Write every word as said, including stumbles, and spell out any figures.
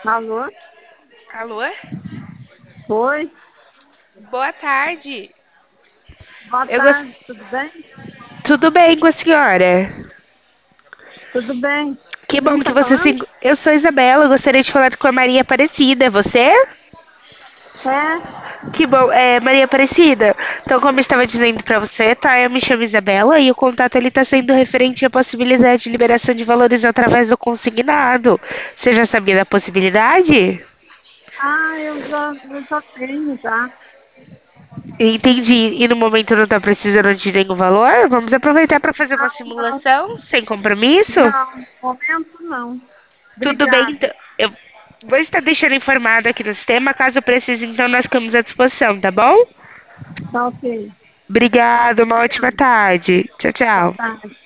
Alô? Alô? Oi? Boa tarde. Boa Eu gost... tarde, tudo bem? Tudo bem com a senhora? Tudo bem. Que Quem bom que está você se... falando? enco- Eu sou Isabela, eu gostaria de falar com a Maria Aparecida. É você? É? Que bom, é Maria Aparecida. Então, como eu estava dizendo pra você, tá? Eu me chamo Isabela e o contato ele tá sendo referente à possibilidade de liberação de valores através do consignado. Você já sabia da possibilidade? Ah, eu já, eu já tenho, tá? Entendi. E no momento não tá precisando de nenhum valor? Vamos aproveitar para fazer uma Não, não, simulação sem compromisso? não, no momento não. Tudo bem, Obrigada. então. Eu vou estar deixando informado aqui no sistema. Caso precise, então nós ficamos à disposição, tá bom? Tá ok. Obrigada, uma ótima Obrigada. tarde. Tchau, Boa tchau. tarde.